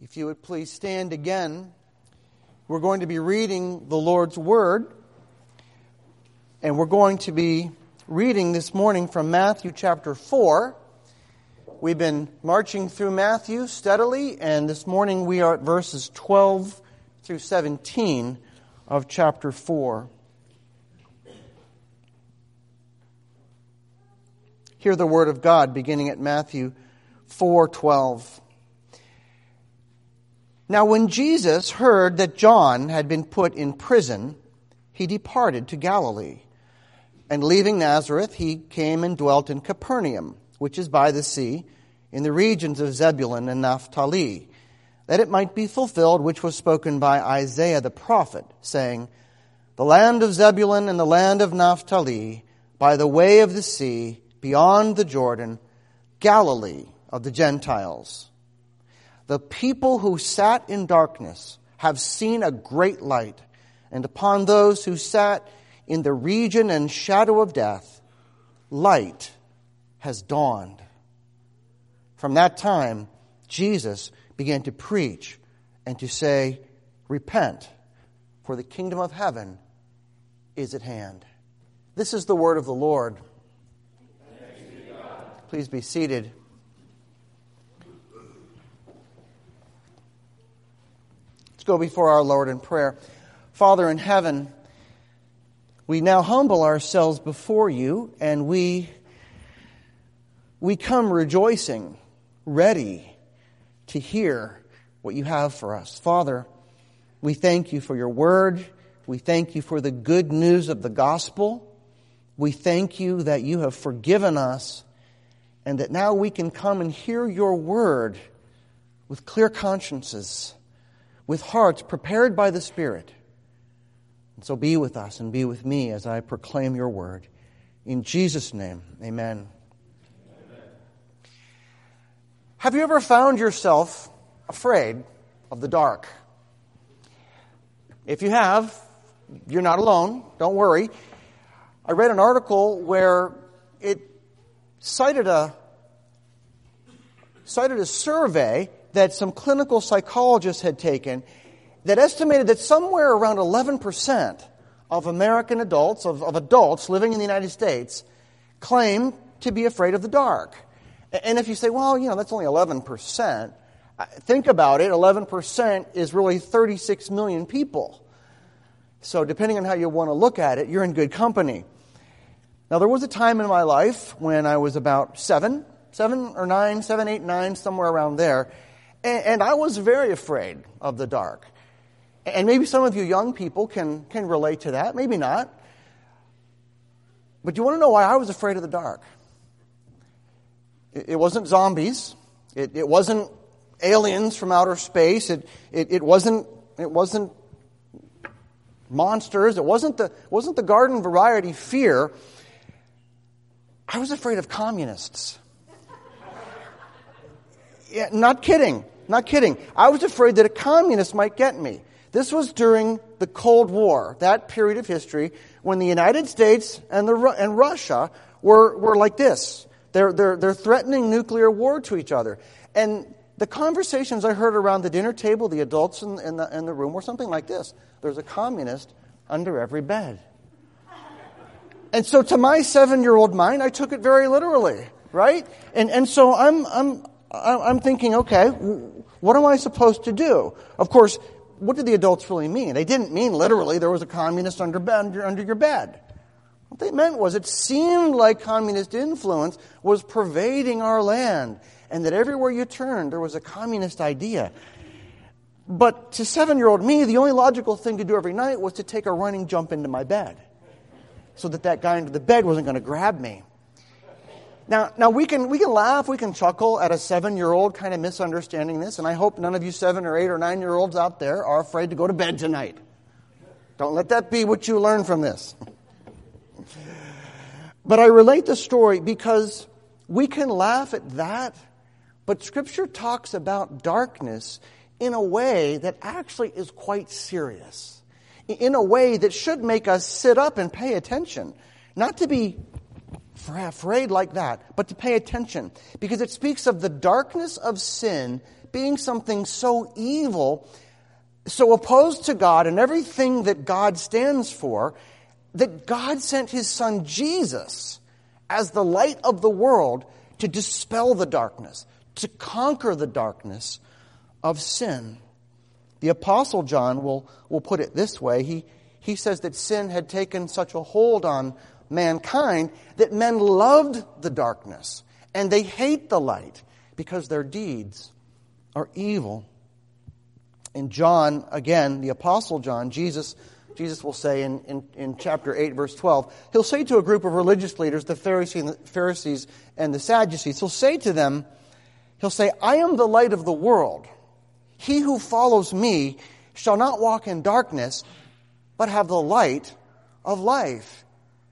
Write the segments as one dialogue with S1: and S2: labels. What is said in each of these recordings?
S1: If you would please stand again, we're going to be reading the Lord's Word, and we're going to be reading this morning from Matthew chapter 4. We've been marching through Matthew steadily, and this morning we are at verses 12 through 17 of chapter 4. Hear the Word of God beginning at Matthew 4:12. Now when Jesus heard that John had been put in prison, he departed to Galilee. And leaving Nazareth, he came and dwelt in Capernaum, which is by the sea, in the regions of Zebulun and Naphtali, that it might be fulfilled which was spoken by Isaiah the prophet, saying, The land of Zebulun and the land of Naphtali, by the way of the sea, beyond the Jordan, Galilee of the Gentiles. The people who sat in darkness have seen a great light, and upon those who sat in the region and shadow of death, light has dawned. From that time, Jesus began to preach and to say, Repent, for the kingdom of heaven is at hand. This is the word of the Lord.
S2: Thanks be to God.
S1: Please be seated. Let's go before our Lord in prayer. Father in heaven, we now humble ourselves before you, and we come rejoicing, ready to hear what you have for us. Father, we thank you for your word. We thank you for the good news of the gospel. We thank you that you have forgiven us, and that now we can come and hear your word with clear consciences, with hearts prepared by the Spirit. And so be with us and be with me as I proclaim your word. In Jesus' name, amen. Have you ever found yourself afraid of the dark? If you have, you're not alone. Don't worry. I read an article where it cited a survey that some clinical psychologists had taken that estimated that somewhere around 11% of American adults, of adults living in the United States, claim to be afraid of the dark. And if you say, well, that's only 11%, think about it. 11% is really 36 million people. So depending on how you want to look at it, you're in good company. Now, there was a time in my life when I was about 7, 8, 9, somewhere around there, and I was very afraid of the dark. And maybe some of you young people can relate to that, maybe not. But you want to know why I was afraid of the dark? It wasn't zombies. It wasn't aliens from outer space. It wasn't monsters. It wasn't the garden variety fear. I was afraid of communists. Yeah, not kidding. I was afraid that a communist might get me. This was during the Cold War, that period of history when the United States and Russia were like this. They're threatening nuclear war to each other. And the conversations I heard around the dinner table, the adults in the room, were something like this. There's a communist under every bed. And so to my 7-year-old mind, I took it very literally, right? And so I'm thinking, okay, what am I supposed to do? Of course, what did the adults really mean? They didn't mean literally there was a communist under your bed. What they meant was it seemed like communist influence was pervading our land, and that everywhere you turned there was a communist idea. But to 7-year-old me, the only logical thing to do every night was to take a running jump into my bed, so that guy under the bed wasn't going to grab me. Now we can laugh, we can chuckle at a 7-year-old kind of misunderstanding this, and I hope none of you 7 or 8 or 9-year-olds out there are afraid to go to bed tonight. Don't let that be what you learn from this. But I relate the story because we can laugh at that, but Scripture talks about darkness in a way that actually is quite serious, in a way that should make us sit up and pay attention, not to be afraid like that, but to pay attention, because it speaks of the darkness of sin being something so evil, so opposed to God and everything that God stands for, that God sent his son Jesus as the light of the world to dispel the darkness, to conquer the darkness of sin. The Apostle John will put it this way. He says that sin had taken such a hold on mankind that men loved the darkness and they hate the light because their deeds are evil. In John, again, the Apostle John, Jesus will say in chapter 8, verse 12, he'll say to a group of religious leaders, the Pharisees and the Sadducees, he'll say to them, I am the light of the world. He who follows me shall not walk in darkness, but have the light of life.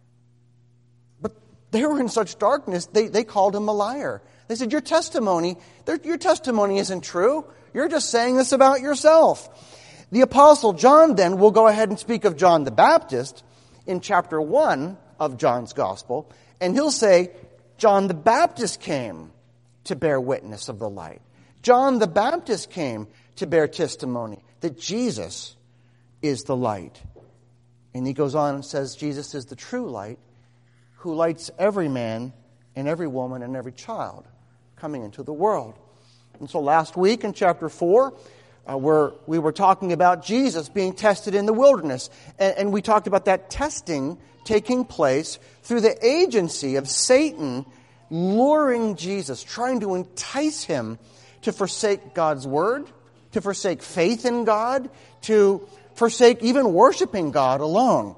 S1: But they were in such darkness, they called him a liar. They said, your testimony isn't true. You're just saying this about yourself. The Apostle John then will go ahead and speak of John the Baptist in chapter 1 of John's Gospel, and he'll say, John the Baptist came to bear witness of the light. John the Baptist came to bear testimony that Jesus is the light. And he goes on and says, Jesus is the true light who lights every man and every woman and every child coming into the world. And so last week in chapter 4, where we were talking about Jesus being tested in the wilderness. And we talked about that testing taking place through the agency of Satan luring Jesus, trying to entice him to forsake God's word, to forsake faith in God, to forsake even worshiping God alone.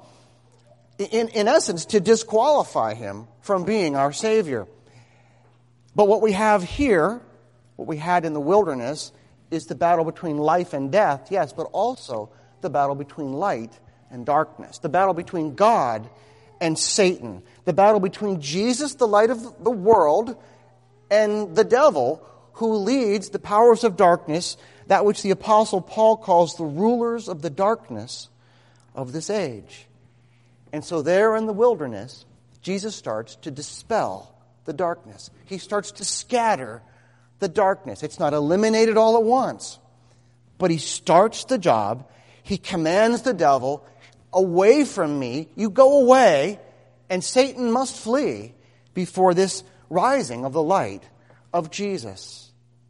S1: In essence, to disqualify him from being our Savior. But what we have here, what we had in the wilderness, is the battle between life and death, yes, but also the battle between light and darkness. The battle between God and Satan. The battle between Jesus, the light of the world, and the devil, who leads the powers of darkness, that which the Apostle Paul calls the rulers of the darkness of this age. And so there in the wilderness, Jesus starts to dispel the darkness. He starts to scatter the darkness. It's not eliminated all at once, but he starts the job. He commands the devil, away from me, you go away, and Satan must flee before this rising of the light of Jesus.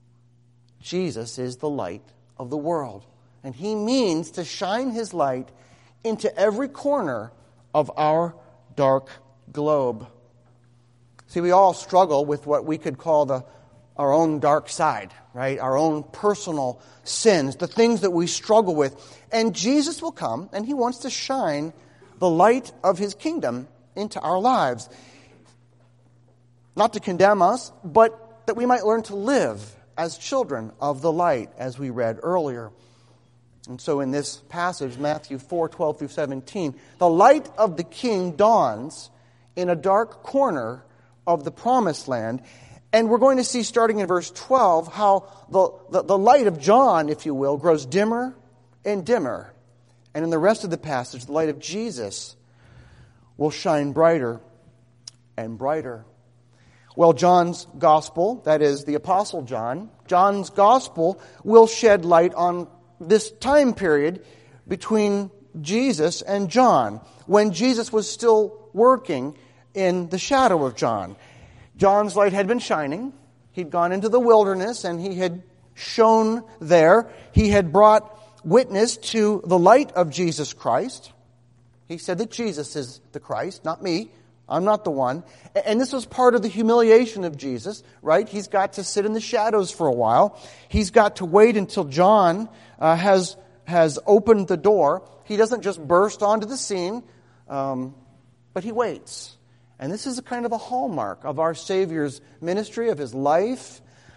S1: Jesus is the light of the world, and he means to shine his light into every corner of our dark globe. See, we all struggle with what we could call our own dark side, right? Our own personal sins, the things that we struggle with. And Jesus will come, and he wants to shine the light of his kingdom into our lives. Not to condemn us, but that we might learn to live as children of the light, as we read earlier. And so in this passage, Matthew 4:12 through 17, the light of the King dawns in a dark corner of the promised land. And we're going to see, starting in verse 12, how the light of John, if you will, grows dimmer and dimmer. And in the rest of the passage, the light of Jesus will shine brighter and brighter. Well, John's gospel, that is the Apostle John, John's gospel will shed light on this time period between Jesus and John, when Jesus was still working in the shadow of John. John's light had been shining. He'd gone into the wilderness and he had shone there. He had brought witness to the light of Jesus Christ. He said that Jesus is the Christ, not me. I'm not the one. And this was part of the humiliation of Jesus, right? He's got to sit in the shadows for a while. He's got to wait until John has opened the door. He doesn't just burst onto the scene, but he waits. And this is a kind of a hallmark of our Savior's ministry, of his life,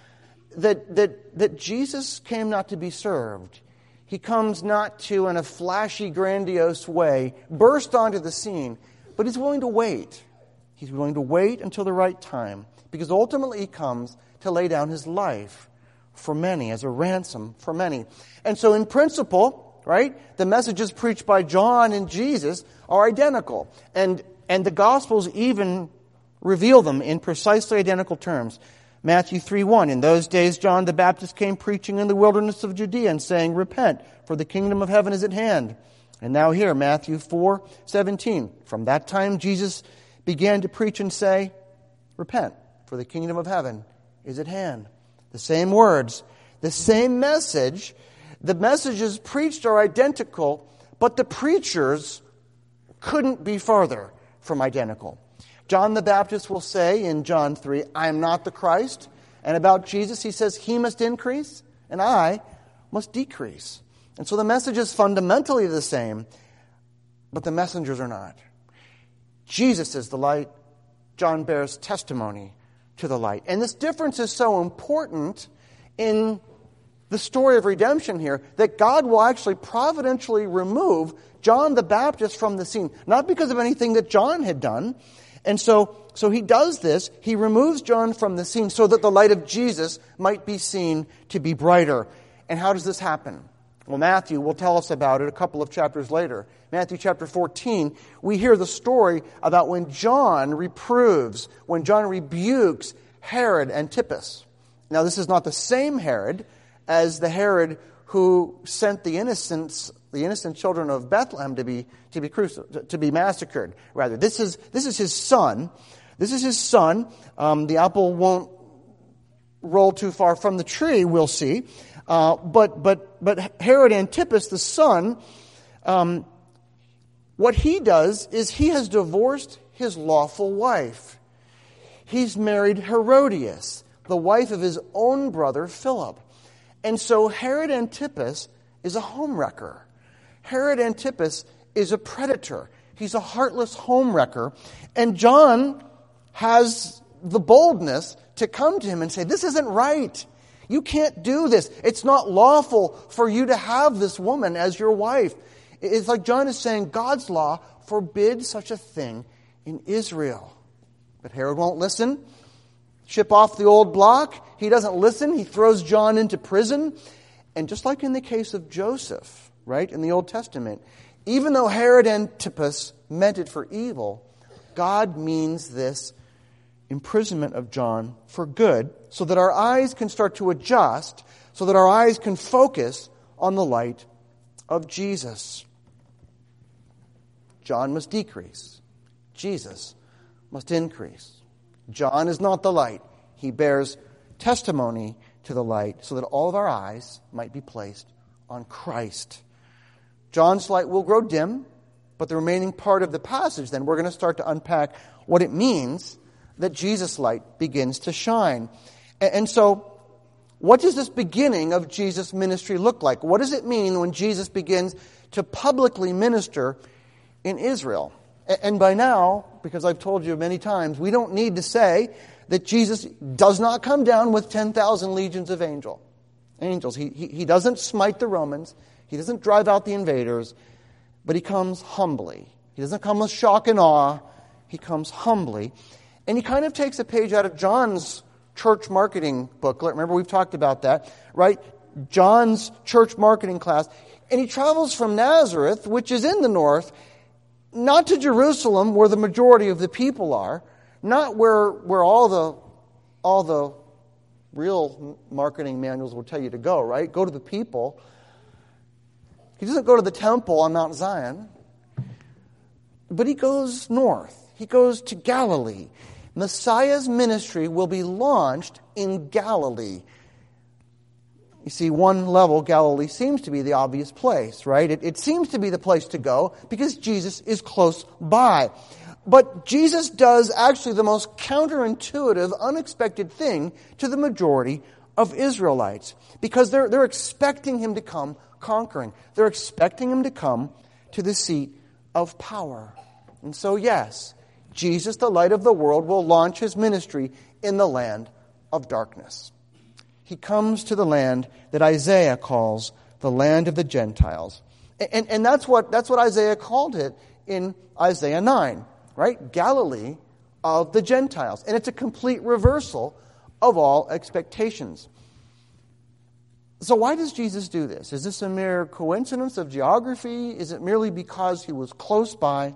S1: that Jesus came not to be served. He comes not to, in a flashy, grandiose way, burst onto the scene, but he's willing to wait. He's willing to wait until the right time, because ultimately he comes to lay down his life for many, as a ransom for many. And so in principle, right, the messages preached by John and Jesus are identical. And the Gospels even reveal them in precisely identical terms. Matthew 3:1, in those days John the Baptist came preaching in the wilderness of Judea and saying, repent, for the kingdom of heaven is at hand. And now here, Matthew 4:17, from that time Jesus began to preach and say, repent, for the kingdom of heaven is at hand. The same words, the same message. The messages preached are identical, but the preachers couldn't be farther from identical. John the Baptist will say in John 3, I am not the Christ. And about Jesus, he says, he must increase and I must decrease. And so the message is fundamentally the same, but the messengers are not. Jesus is the light. John bears testimony to the light. And this difference is so important in the story of redemption here that God will actually providentially remove John the Baptist from the scene, not because of anything that John had done. And so he does this. He removes John from the scene so that the light of Jesus might be seen to be brighter. And how does this happen? Well, Matthew will tell us about it a couple of chapters later. Matthew chapter 14, we hear the story about when John rebukes Herod Antipas. Now, this is not the same Herod as the Herod who sent the innocent children of Bethlehem to be massacred. Rather, this is his son. This is his son. The apple won't roll too far from the tree. We'll see. But Herod Antipas, the son, what he does is he has divorced his lawful wife. He's married Herodias, the wife of his own brother Philip. And so Herod Antipas is a homewrecker. Herod Antipas is a predator. He's a heartless homewrecker. And John has the boldness to come to him and say, this isn't right. You can't do this. It's not lawful for you to have this woman as your wife. It's like John is saying God's law forbids such a thing in Israel. But Herod won't listen. Ship off the old block. He doesn't listen. He throws John into prison. And just like in the case of Joseph, right, in the Old Testament, even though Herod Antipas meant it for evil, God means this imprisonment of John for good, so that our eyes can start to adjust, so that our eyes can focus on the light of Jesus. John must decrease. Jesus must increase. John is not the light. He bears testimony to the light so that all of our eyes might be placed on Christ. John's light will grow dim, but the remaining part of the passage, then we're going to start to unpack what it means that Jesus' light begins to shine. And so, what does this beginning of Jesus' ministry look like? What does it mean when Jesus begins to publicly minister in Israel? And by now, because I've told you many times, we don't need to say that Jesus does not come down with 10,000 legions of angels. He doesn't smite the Romans. He doesn't drive out the invaders. But he comes humbly. He doesn't come with shock and awe. He comes humbly. And he kind of takes a page out of John's church marketing booklet. Remember, we've talked about that, right? John's church marketing class. And he travels from Nazareth, which is in the north, not to Jerusalem, where the majority of the people are, not where all the real marketing manuals will tell you to go, right? Go to the people. He doesn't go to the temple on Mount Zion, but he goes north. He goes to Galilee. Messiah's ministry will be launched in Galilee. You see, one level, Galilee seems to be the obvious place, right? It seems to be the place to go because Jesus is close by. But Jesus does actually the most counterintuitive, unexpected thing to the majority of Israelites, because they're expecting him to come conquering. They're expecting him to come to the seat of power. And so, yes, Jesus, the light of the world, will launch his ministry in the land of darkness. He comes to the land that Isaiah calls the land of the Gentiles. And that's what Isaiah called it in Isaiah 9, right? Galilee of the Gentiles. And it's a complete reversal of all expectations. So why does Jesus do this? Is this a mere coincidence of geography? Is it merely because he was close by?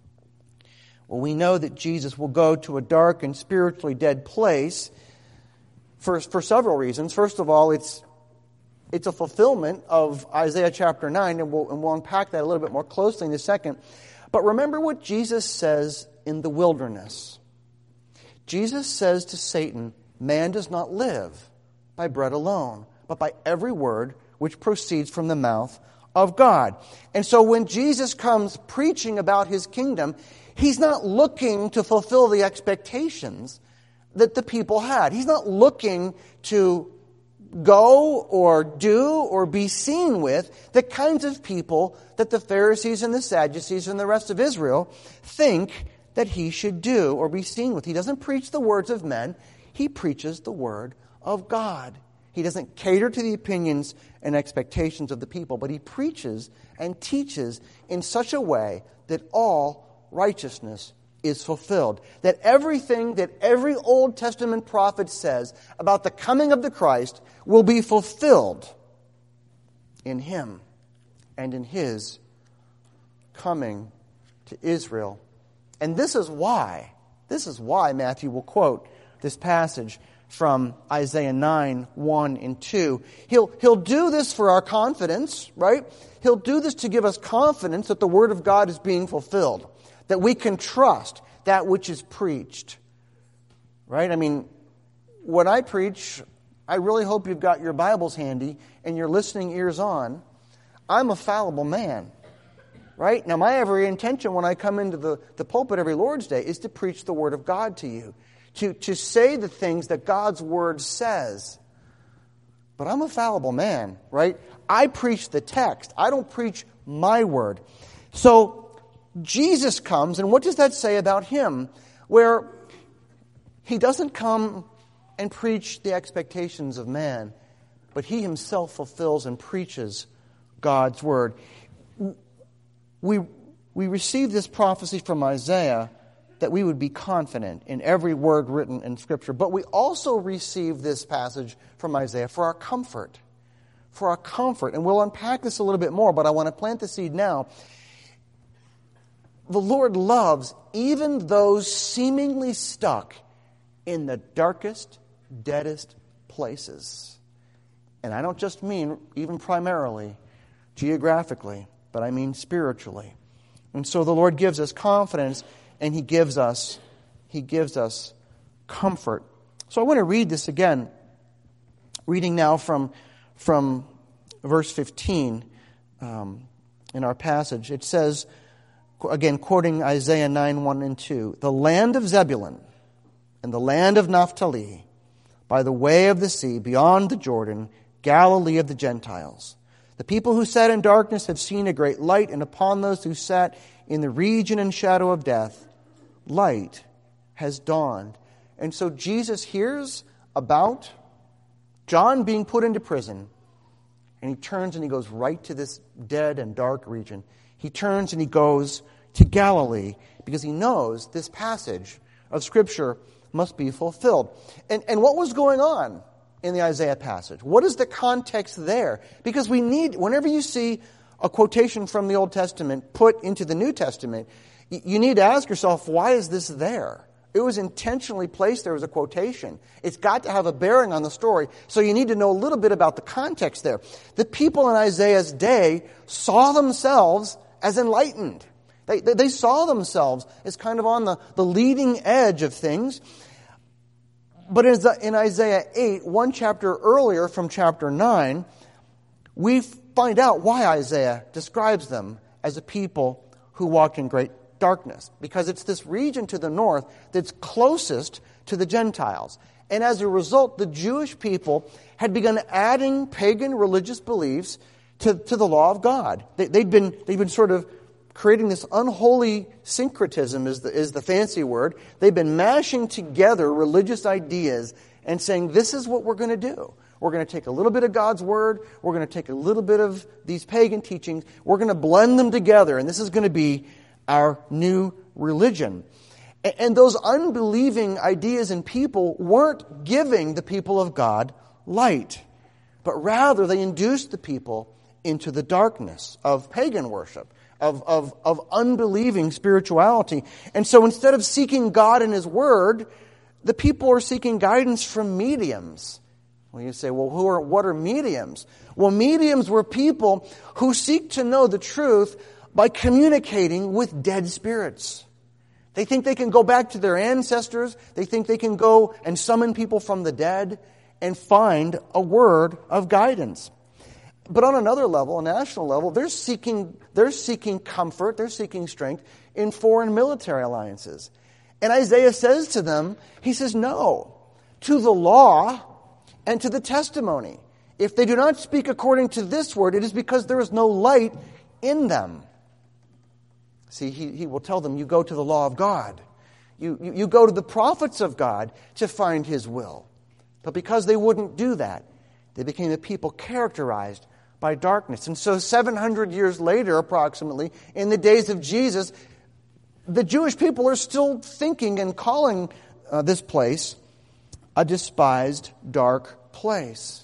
S1: Well, we know that Jesus will go to a dark and spiritually dead place for several reasons. First of all, it's a fulfillment of Isaiah chapter 9, and we'll unpack that a little bit more closely in a second. But remember what Jesus says in the wilderness. Jesus says to Satan, "Man does not live by bread alone, but by every word which proceeds from the mouth of God." And so when Jesus comes preaching about his kingdom, he's not looking to fulfill the expectations that the people had. He's not looking to go or do or be seen with the kinds of people that the Pharisees and the Sadducees and the rest of Israel think that he should do or be seen with. He doesn't preach the words of men. He preaches the word of God. He doesn't cater to the opinions and expectations of the people, but he preaches and teaches in such a way that all righteousness is fulfilled. That everything that every Old Testament prophet says about the coming of the Christ will be fulfilled in him and in his coming to Israel. And this is why Matthew will quote this passage from Isaiah 9, 1 and 2. He'll do this for our confidence, right? He'll do this to give us confidence that the Word of God is being fulfilled, that we can trust that which is preached, right? I mean, when I preach, I really hope you've got your Bibles handy and your listening ears on. I'm a fallible man, right? Now, my every intention when I come into the pulpit every Lord's Day is to preach the Word of God to you, to say the things that God's Word says. But I'm a fallible man, right? I preach the text. I don't preach my word. So Jesus comes, and what does that say about him? Where he doesn't come and preach the expectations of man, but he himself fulfills and preaches God's word. We receive this prophecy from Isaiah that we would be confident in every word written in Scripture. But we also receive this passage from Isaiah for our comfort. For our comfort. And we'll unpack this a little bit more, but I want to plant the seed now. The Lord loves even those seemingly stuck in the darkest, deadest places. And I don't just mean even primarily geographically, but I mean spiritually. And so the Lord gives us confidence, and He gives us comfort. So I want to read this again, reading now from verse 15 in our passage. It says, again, quoting Isaiah 9, 1 and 2, "The land of Zebulun and the land of Naphtali, by the way of the sea, beyond the Jordan, Galilee of the Gentiles. The people who sat in darkness have seen a great light, and upon those who sat in the region and shadow of death, light has dawned." And so Jesus hears about John being put into prison, and he turns and he goes right to this dead and dark region. He turns and he goes to Galilee because he knows this passage of Scripture must be fulfilled. And what was going on in the Isaiah passage? What is the context there? Because we need, whenever you see a quotation from the Old Testament put into the New Testament, you need to ask yourself, why is this there? It was intentionally placed there as a quotation. It's got to have a bearing on the story, so you need to know a little bit about the context there. The people in Isaiah's day saw themselves as enlightened. They saw themselves as kind of on the leading edge of things. But in Isaiah 8, one chapter earlier from chapter 9, we find out why Isaiah describes them as a people who walked in great darkness. Because it's this region to the north that's closest to the Gentiles. And as a result, the Jewish people had begun adding pagan religious beliefs to the law of God. They'd been sort of creating this unholy syncretism is the fancy word. They've been mashing together religious ideas and saying, this is what we're going to do. We're going to take a little bit of God's Word. We're going to take a little bit of these pagan teachings. We're going to blend them together, and this is going to be our new religion. And those unbelieving ideas and people weren't giving the people of God light, but rather they induced the people into the darkness of pagan worship, of unbelieving spirituality. And so instead of seeking God in His Word, the people are seeking guidance from mediums. Well, you say, well, what are mediums? Well, mediums were people who seek to know the truth by communicating with dead spirits. They think they can go back to their ancestors. They think they can go and summon people from the dead and find a word of guidance. But on another level, a national level, they're seeking comfort, they're seeking strength in foreign military alliances. And Isaiah says to them, he says, no, to the law and to the testimony. If they do not speak according to this word, it is because there is no light in them. See, he will tell them, you go to the law of God. You go to the prophets of God to find His will. But because they wouldn't do that, they became a people characterized by darkness. And so 700 years later, approximately, in the days of Jesus, the Jewish people are still thinking and calling this place a despised, dark place.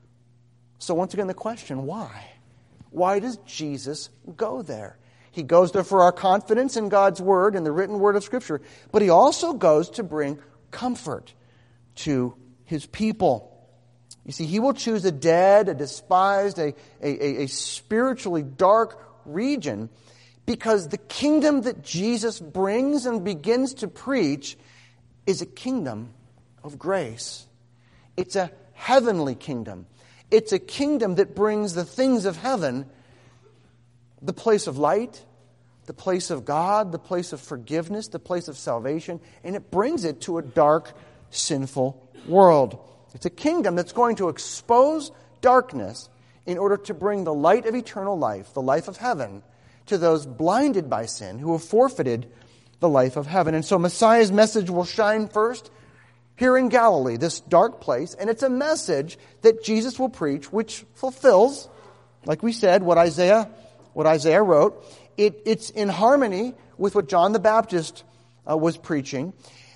S1: So once again, the question, why? Why does Jesus go there? He goes there for our confidence in God's Word and the written Word of Scripture, but He also goes to bring comfort to His people. You see, He will choose a dead, a despised, a spiritually dark region because the kingdom that Jesus brings and begins to preach is a kingdom of grace. It's a heavenly kingdom. It's a kingdom that brings the things of heaven, the place of light, the place of God, the place of forgiveness, the place of salvation, and it brings it to a dark, sinful world. It's a kingdom that's going to expose darkness in order to bring the light of eternal life, the life of heaven, to those blinded by sin who have forfeited the life of heaven. And so Messiah's message will shine first here in Galilee, this dark place, and it's a message that Jesus will preach, which fulfills, like we said, what Isaiah wrote. It's in harmony with what John the Baptist was preaching.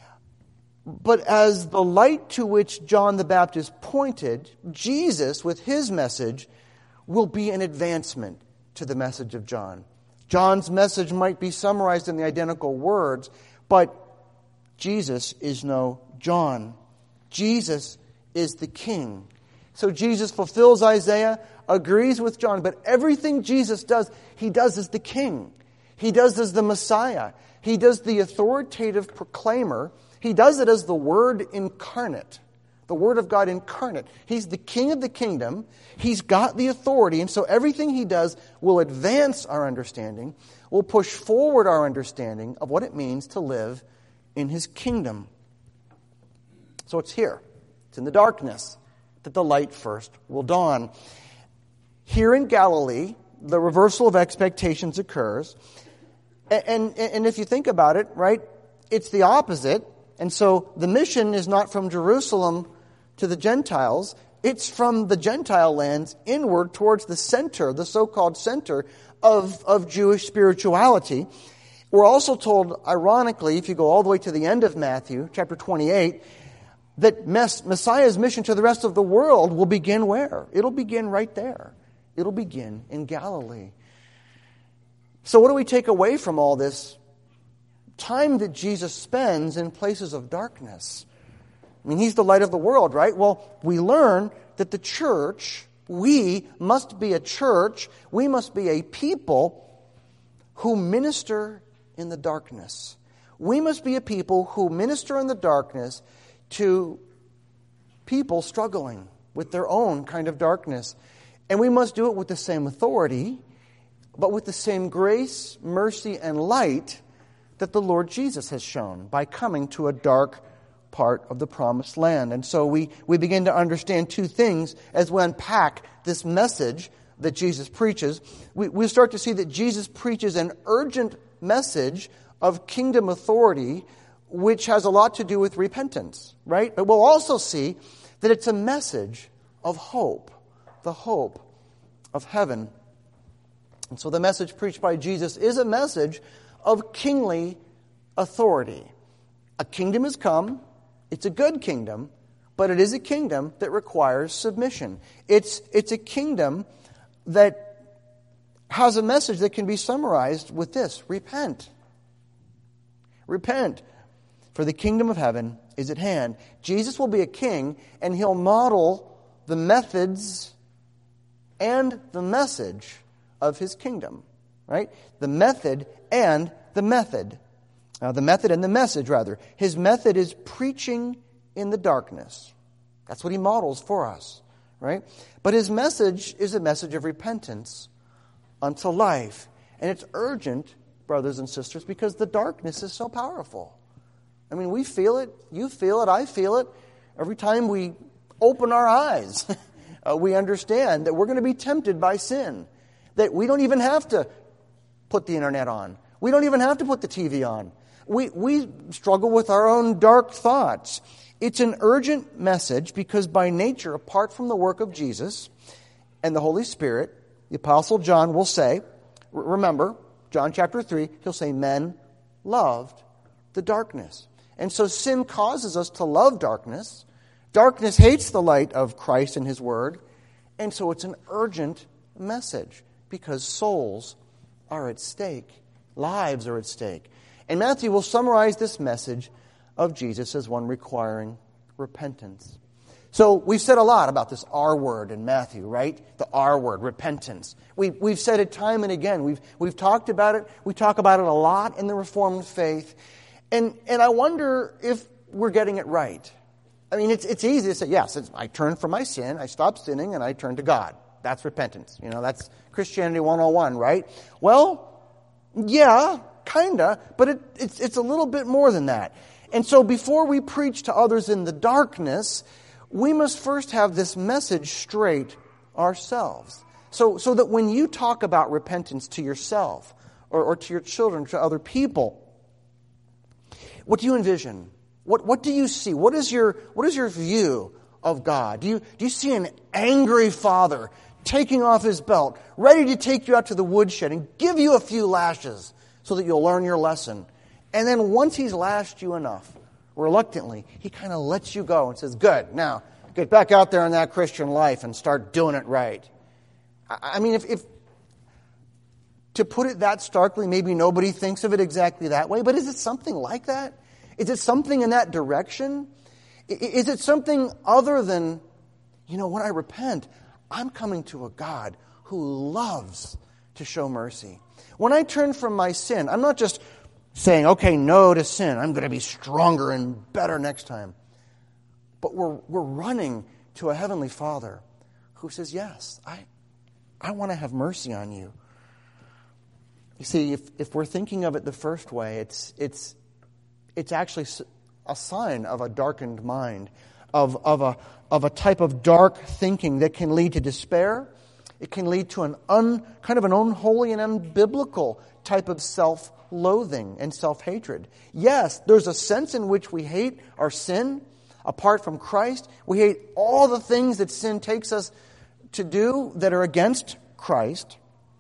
S1: But as the light to which John the Baptist pointed, Jesus, with his message, will be an advancement to the message of John. John's message might be summarized in the identical words, but Jesus is no John. Jesus is the King. So Jesus fulfills Isaiah, agrees with John, but everything Jesus does, He does as the King. He does as the Messiah. He does the authoritative proclaimer. He does it as the Word incarnate, the Word of God incarnate. He's the King of the kingdom. He's got the authority, and so everything He does will advance our understanding, will push forward our understanding of what it means to live in His kingdom. So it's here. It's in the darkness that the light first will dawn. Here in Galilee, the reversal of expectations occurs. And if you think about it, right, it's the opposite. And so the mission is not from Jerusalem to the Gentiles. It's from the Gentile lands inward towards the center, the so-called center of Jewish spirituality. We're also told, ironically, if you go all the way to the end of Matthew, chapter 28, that Messiah's mission to the rest of the world will begin where? It'll begin right there. It'll begin in Galilee. So what do we take away from all this time that Jesus spends in places of darkness? I mean, He's the light of the world, right? Well, we learn that the church, we must be a church, we must be a people who minister in the darkness. We must be a people who minister in the darkness to people struggling with their own kind of darkness. And we must do it with the same authority, but with the same grace, mercy, and light that the Lord Jesus has shown by coming to a dark part of the promised land. And so we begin to understand two things as we unpack this message that Jesus preaches. We start to see that Jesus preaches an urgent message of kingdom authority, which has a lot to do with repentance, right? But we'll also see that it's a message of hope, the hope of heaven. And so the message preached by Jesus is a message of kingly authority. A kingdom has come. It's a good kingdom, but it is a kingdom that requires submission. It's a kingdom that has a message that can be summarized with this: repent. Repent. for the kingdom of heaven is at hand. Jesus will be a king, and he'll model the methods and the message of his kingdom. Right? The method and the method. The method and the message, rather. His method is preaching in the darkness. That's what he models for us. Right? But his message is a message of repentance unto life. And it's urgent, brothers and sisters, because the darkness is so powerful. I mean, we feel it, you feel it, I feel it. Every time we open our eyes, we understand that we're going to be tempted by sin. That we don't even have to put the internet on. We don't even have to put the TV on. We struggle with our own dark thoughts. It's an urgent message because by nature, apart from the work of Jesus and the Holy Spirit, the Apostle John will say, remember, John chapter 3, he'll say, men loved the darkness. And so sin causes us to love darkness. Darkness hates the light of Christ and his word. And so it's an urgent message because souls are at stake. Lives are at stake. And Matthew will summarize this message of Jesus as one requiring repentance. So we've said a lot about this R word in Matthew, right? The R word, repentance. We've said it time and again. We've talked about it. We talk about it a lot in the Reformed faith. And I wonder if we're getting it right. I mean, it's easy to say, yes, I turn from my sin, I stop sinning, and I turn to God. That's repentance. You know, that's Christianity 101, right? Well, yeah, kinda, but it's a little bit more than that. And so before we preach to others in the darkness, we must first have this message straight ourselves. So that when you talk about repentance to yourself or to your children, to other people, what do you envision? What do you see? What is your view of God? Do you see an angry father taking off his belt, ready to take you out to the woodshed and give you a few lashes so that you'll learn your lesson? And then once he's lashed you enough, reluctantly, he kind of lets you go and says, good, now get back out there in that Christian life and start doing it right. I mean, if to put it that starkly, maybe nobody thinks of it exactly that way, but is it something like that? Is it something in that direction? Is it something other than, when I repent, I'm coming to a God who loves to show mercy. When I turn from my sin, I'm not just saying, okay, no to sin. I'm going to be stronger and better next time. But we're running to a Heavenly Father who says, yes, I want to have mercy on you. You see, if we're thinking of it the first way, it's actually a sign of a darkened mind, of a type of dark thinking that can lead to despair. It can lead to an unholy and unbiblical type of self-loathing and self-hatred. Yes, there's a sense in which we hate our sin apart from Christ. We hate all the things that sin takes us to do that are against Christ.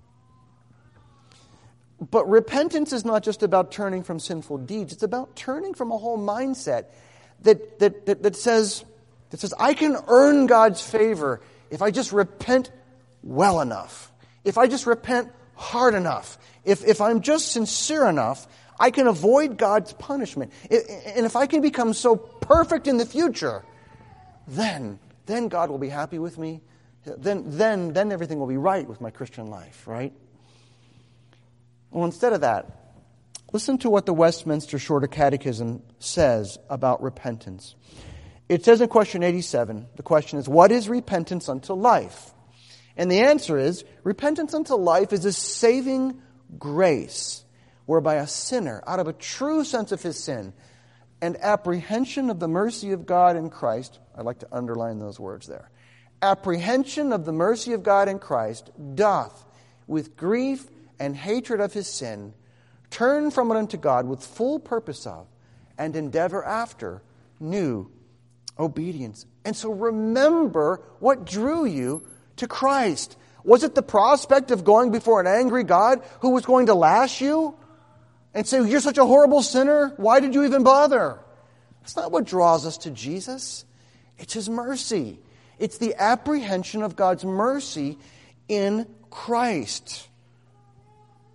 S1: But repentance is not just about turning from sinful deeds. It's about turning from a whole mindset that says, I can earn God's favor if I just repent well enough. If I just repent hard enough. If I'm just sincere enough, I can avoid God's punishment. And if I can become so perfect in the future, then God will be happy with me. Then everything will be right with my Christian life, right? Well, instead of that, listen to what the Westminster Shorter Catechism says about repentance. It says in question 87, the question is, what is repentance unto life? And the answer is, repentance unto life is a saving grace whereby a sinner, out of a true sense of his sin and apprehension of the mercy of God in Christ, I'd like to underline those words there, apprehension of the mercy of God in Christ doth, with grief and hatred of his sin, turn from it unto God with full purpose of, and endeavor after, new obedience. And so remember what drew you to Christ. Was it the prospect of going before an angry God who was going to lash you and say, you're such a horrible sinner, why did you even bother? That's not what draws us to Jesus. It's His mercy. It's the apprehension of God's mercy in Christ.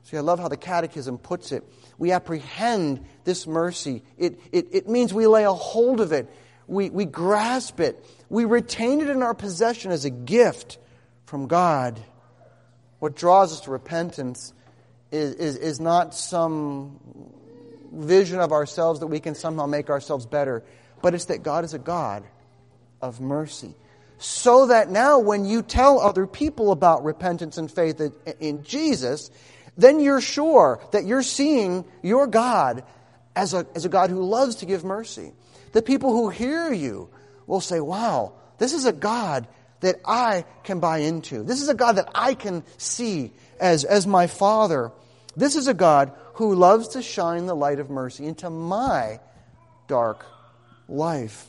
S1: See, I love how the Catechism puts it. We apprehend this mercy. It means we lay a hold of it. We grasp it. We retain it in our possession as a gift from God. What draws us to repentance is not some vision of ourselves that we can somehow make ourselves better, but it's that God is a God of mercy. So that now when you tell other people about repentance and faith in Jesus, then you're sure that you're seeing your God as a God who loves to give mercy. The people who hear you will say, wow, this is a God that I can buy into. This is a God that I can see as my Father. This is a God who loves to shine the light of mercy into my dark life.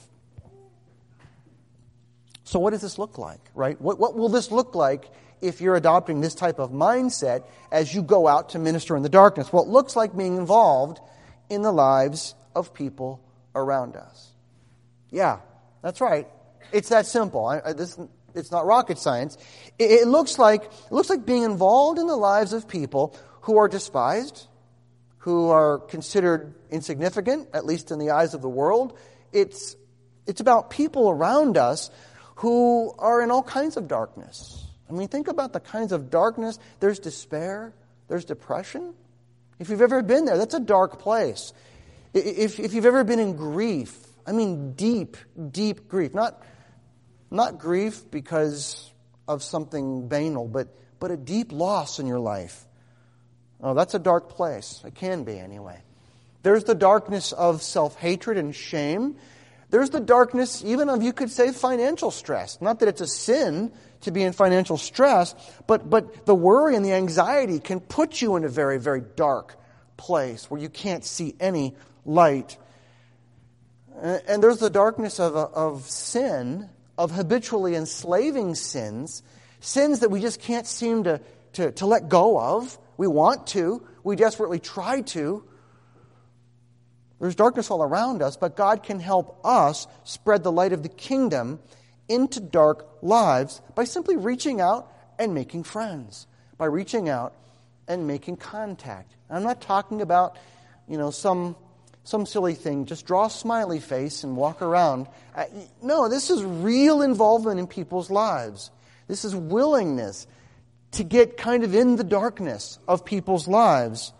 S1: So what does this look like, right? What will this look like if you're adopting this type of mindset as you go out to minister in the darkness? Well, it looks like being involved in the lives of people around us. Yeah, that's right. It's that simple. It's not rocket science. It looks like being involved in the lives of people who are despised, who are considered insignificant, at least in the eyes of the world. It's about people around us who are in all kinds of darkness. I mean, think about the kinds of darkness. There's despair. There's depression. If you've ever been there, that's a dark place. If you've ever been in grief, I mean deep, deep grief. Not grief because of something banal, but a deep loss in your life. Oh, that's a dark place. It can be anyway. There's the darkness of self-hatred and shame. There's the darkness even of, you could say, financial stress. Not that it's a sin to be in financial stress, but the worry and the anxiety can put you in a very, very dark place where you can't see any light. And there's the darkness of sin, of habitually enslaving sins that we just can't seem to let go of. We want to. We desperately try to. There's darkness all around us, but God can help us spread the light of the kingdom into dark lives by simply reaching out and making friends, by reaching out and making contact. I'm not talking about, some silly thing, just draw a smiley face and walk around. No, this is real involvement in people's lives. This is willingness to get kind of in the darkness of people's lives.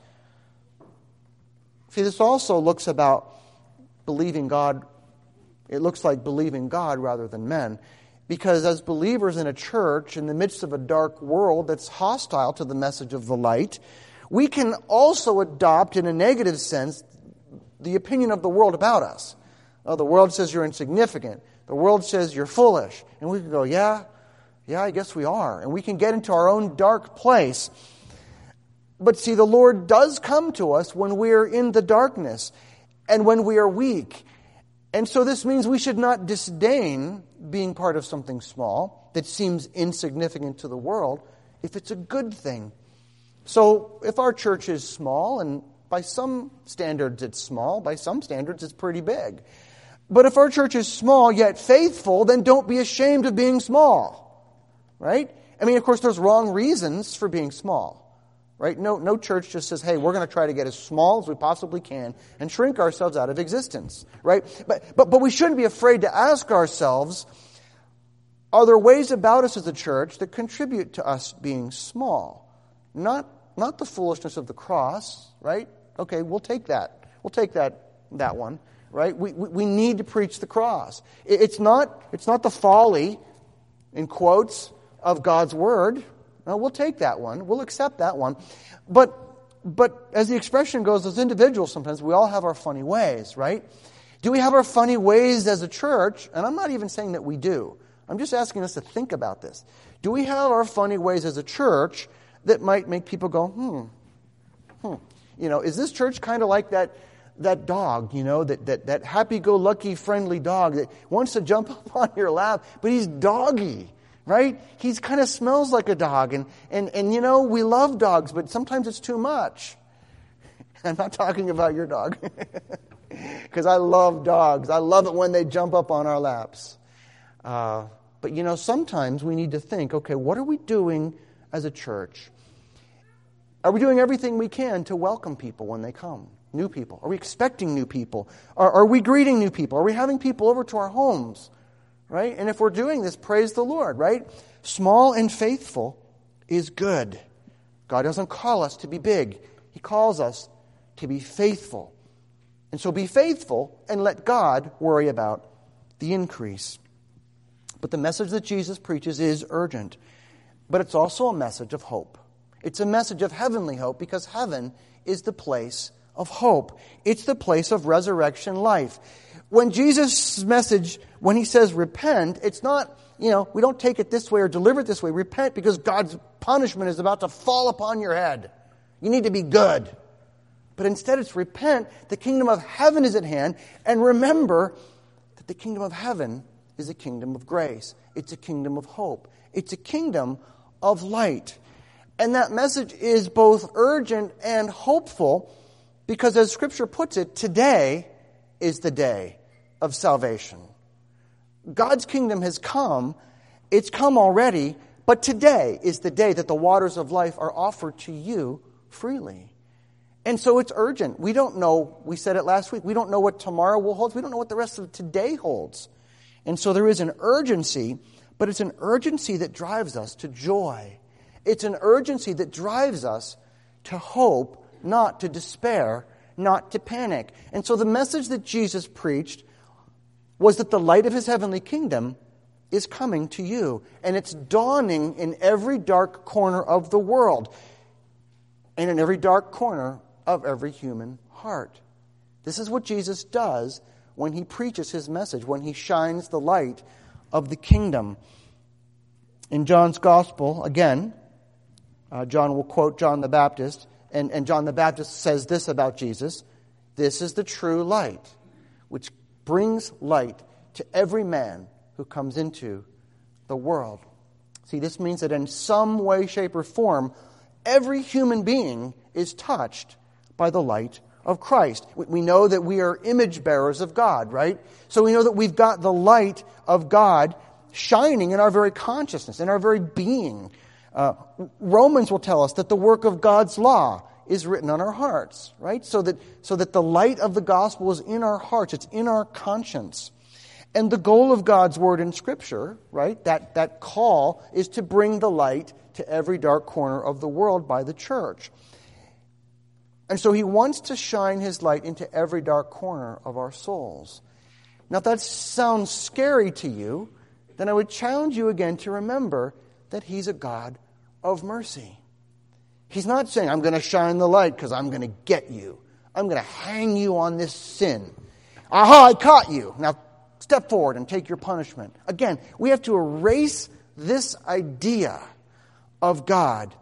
S1: See, this also looks about believing God. It looks like believing God rather than men. Because as believers in a church, in the midst of a dark world that's hostile to the message of the light, we can also adopt, in a negative sense, the opinion of the world about us. The world says you're insignificant. The world says you're foolish. And we can go, yeah, I guess we are. And we can get into our own dark place. But see, the Lord does come to us when we're in the darkness and when we are weak. And so this means we should not disdain being part of something small that seems insignificant to the world if it's a good thing. So if our church is small, and by some standards it's small, by some standards it's pretty big. But if our church is small yet faithful, then don't be ashamed of being small. Right? I mean, of course, there's wrong reasons for being small. Right? No church just says, hey, we're going to try to get as small as we possibly can and shrink ourselves out of existence. Right? But we shouldn't be afraid to ask ourselves, are there ways about us as a church that contribute to us being small? Not the foolishness of the cross, right? Okay, we'll take that. We'll take that one, right? We need to preach the cross. It's not the folly, in quotes, of God's word. No, we'll take that one. We'll accept that one. But as the expression goes, as individuals sometimes, we all have our funny ways, right? Do we have our funny ways as a church? And I'm not even saying that we do. I'm just asking us to think about this. Do we have our funny ways as a church that might make people go, is this church kind of like that dog, that happy-go-lucky, friendly dog that wants to jump up on your lap, but he's doggy? Right? He kind of smells like a dog. And we love dogs, but sometimes it's too much. I'm not talking about your dog. Because I love dogs. I love it when they jump up on our laps. But sometimes we need to think, okay, what are we doing as a church? Are we doing everything we can to welcome people when they come? New people. Are we expecting new people? Are we greeting new people? Are we having people over to our homes? Right? And if we're doing this, praise the Lord, right? Small and faithful is good. God doesn't call us to be big. He calls us to be faithful. And so be faithful and let God worry about the increase. But the message that Jesus preaches is urgent. But it's also a message of hope. It's a message of heavenly hope because heaven is the place of hope. It's the place of resurrection life. When Jesus' message, when he says repent, it's not, we don't take it this way or deliver it this way. Repent because God's punishment is about to fall upon your head. You need to be good. But instead it's repent, the kingdom of heaven is at hand, and remember that the kingdom of heaven is a kingdom of grace. It's a kingdom of hope. It's a kingdom of light. And that message is both urgent and hopeful because, as Scripture puts it, today is the day of salvation. God's kingdom has come. It's come already, but today is the day that the waters of life are offered to you freely. And so it's urgent. We don't know, we said it last week, we don't know what tomorrow will hold. We don't know what the rest of today holds. And so there is an urgency, but it's an urgency that drives us to joy. It's an urgency that drives us to hope, not to despair, not to panic. And so the message that Jesus preached was that the light of his heavenly kingdom is coming to you. And it's dawning in every dark corner of the world and in every dark corner of every human heart. This is what Jesus does when he preaches his message, when he shines the light of the kingdom. In John's Gospel, again, John will quote John the Baptist, and John the Baptist says this about Jesus: "This is the true light, which brings light to every man who comes into the world." See, this means that in some way, shape, or form, every human being is touched by the light of Christ. We know that we are image bearers of God, right? So we know that we've got the light of God shining in our very consciousness, in our very being. Romans will tell us that the work of God's law is written on our hearts, right? So that the light of the gospel is in our hearts, it's in our conscience. And the goal of God's word in Scripture, right, that call is to bring the light to every dark corner of the world by the church. And so he wants to shine his light into every dark corner of our souls. Now, if that sounds scary to you, then I would challenge you again to remember that he's a God of mercy. He's not saying, I'm going to shine the light because I'm going to get you. I'm going to hang you on this sin. Aha, I caught you. Now step forward and take your punishment. Again, we have to erase this idea of God.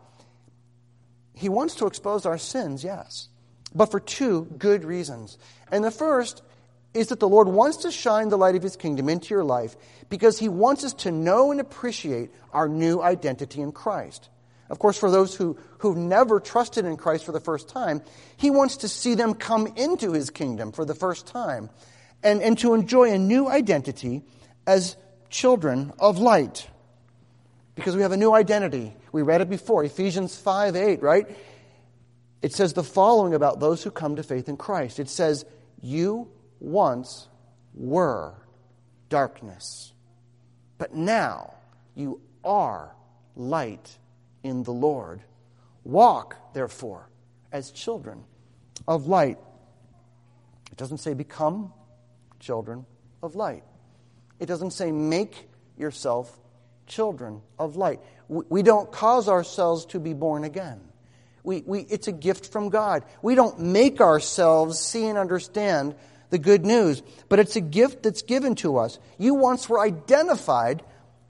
S1: He wants to expose our sins, yes, but for two good reasons. And the first is that the Lord wants to shine the light of his kingdom into your life because he wants us to know and appreciate our new identity in Christ. Of course, for those who've never trusted in Christ for the first time, he wants to see them come into his kingdom for the first time and to enjoy a new identity as children of light. Because we have a new identity. We read it before, Ephesians 5:8, right? It says the following about those who come to faith in Christ. It says, "You once were darkness, but now you are light in the Lord. Walk, therefore, as children of light." It doesn't say become children of light. It doesn't say make yourself children of light. We don't cause ourselves to be born again. It's a gift from God. We don't make ourselves see and understand the good news, but it's a gift that's given to us. You once were identified.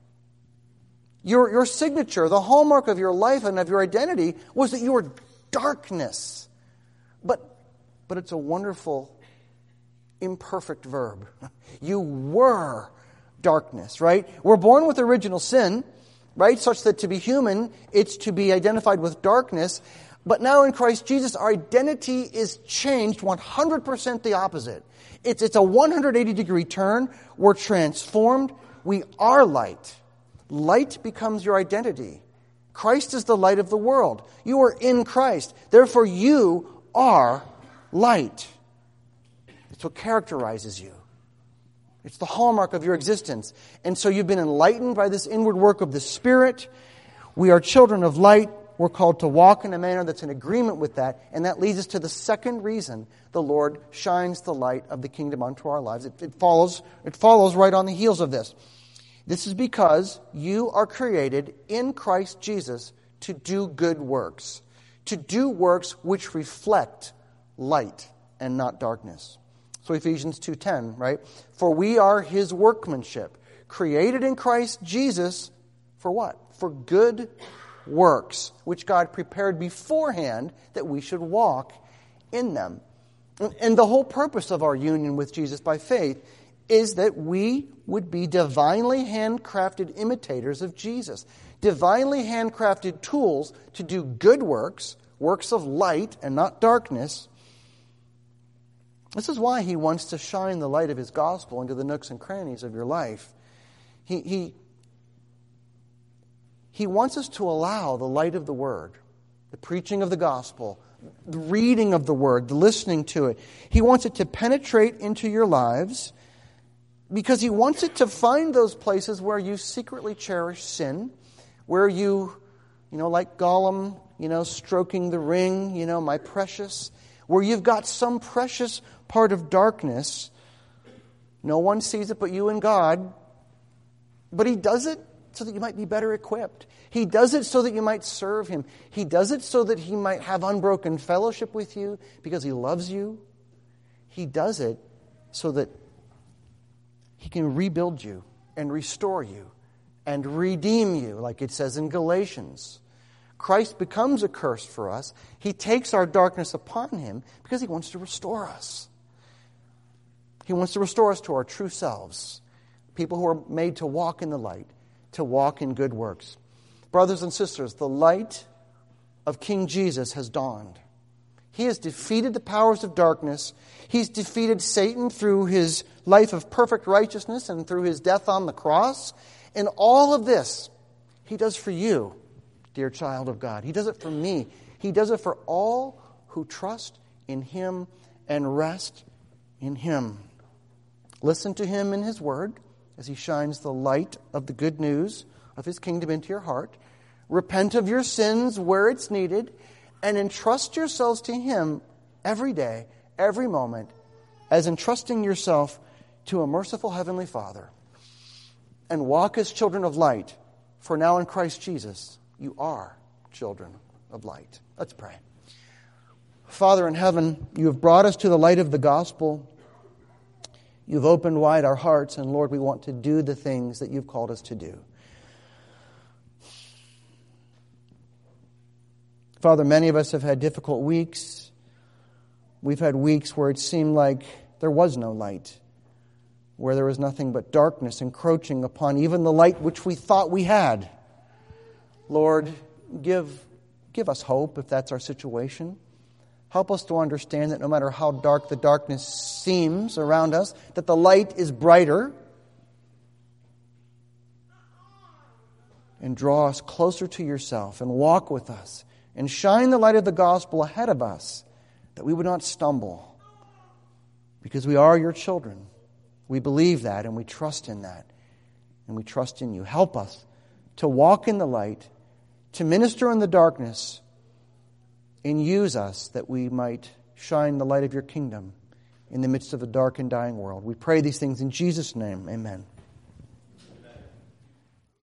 S1: Your signature, the hallmark of your life and of your identity was that you were darkness. But it's a wonderful, imperfect verb. You were darkness, right? We're born with original sin, right? Such that to be human, it's to be identified with darkness. But now in Christ Jesus, our identity is changed 100% the opposite. It's a 180-degree turn. We're transformed. We are light. Light becomes your identity. Christ is the light of the world. You are in Christ. Therefore, you are light. It's what characterizes you. It's the hallmark of your existence. And so you've been enlightened by this inward work of the Spirit. We are children of light. We're called to walk in a manner that's in agreement with that. And that leads us to the second reason the Lord shines the light of the kingdom onto our lives. It follows right on the heels of this. This is because you are created in Christ Jesus to do good works. To do works which reflect light and not darkness. So Ephesians 2:10, right? For we are His workmanship, created in Christ Jesus for what? For good works, which God prepared beforehand that we should walk in them. And the whole purpose of our union with Jesus by faith is that we would be divinely handcrafted imitators of Jesus. Divinely handcrafted tools to do good works, works of light and not darkness. This is why He wants to shine the light of His gospel into the nooks and crannies of your life. He wants us to allow the light of the Word, the preaching of the gospel, the reading of the Word, the listening to it. He wants it to penetrate into your lives because He wants it to find those places where you secretly cherish sin, where you like Gollum, stroking the ring, my precious, where you've got some precious part of darkness. No one sees it but you and God. But He does it so that you might be better equipped. He does it so that you might serve Him. He does it so that He might have unbroken fellowship with you because He loves you. He does it so that He can rebuild you and restore you and redeem you, like it says in Galatians. Christ becomes a curse for us. He takes our darkness upon Him because He wants to restore us. He wants to restore us to our true selves, people who are made to walk in the light, to walk in good works. Brothers and sisters, the light of King Jesus has dawned. He has defeated the powers of darkness. He's defeated Satan through His life of perfect righteousness and through His death on the cross. And all of this He does for you, dear child of God. He does it for me. He does it for all who trust in Him and rest in Him. Listen to Him in His Word as He shines the light of the good news of His kingdom into your heart. Repent of your sins where it's needed and entrust yourselves to Him every day, every moment, as entrusting yourself to a merciful Heavenly Father. And walk as children of light, for now in Christ Jesus you are children of light. Let's pray. Father in heaven, You have brought us to the light of the gospel. You've opened wide our hearts, and Lord, we want to do the things that You've called us to do. Father, many of us have had difficult weeks. We've had weeks where it seemed like there was no light, where there was nothing but darkness encroaching upon even the light which we thought we had. Lord, give us hope if that's our situation. Help us to understand that no matter how dark the darkness seems around us, that the light is brighter. And draw us closer to Yourself and walk with us and shine the light of the gospel ahead of us, that we would not stumble, because we are Your children. We believe that and we trust in that, and we trust in You. Help us to walk in the light, to minister in the darkness, and use us that we might shine the light of Your kingdom in the midst of a dark and dying world. We pray these things in Jesus' name. Amen.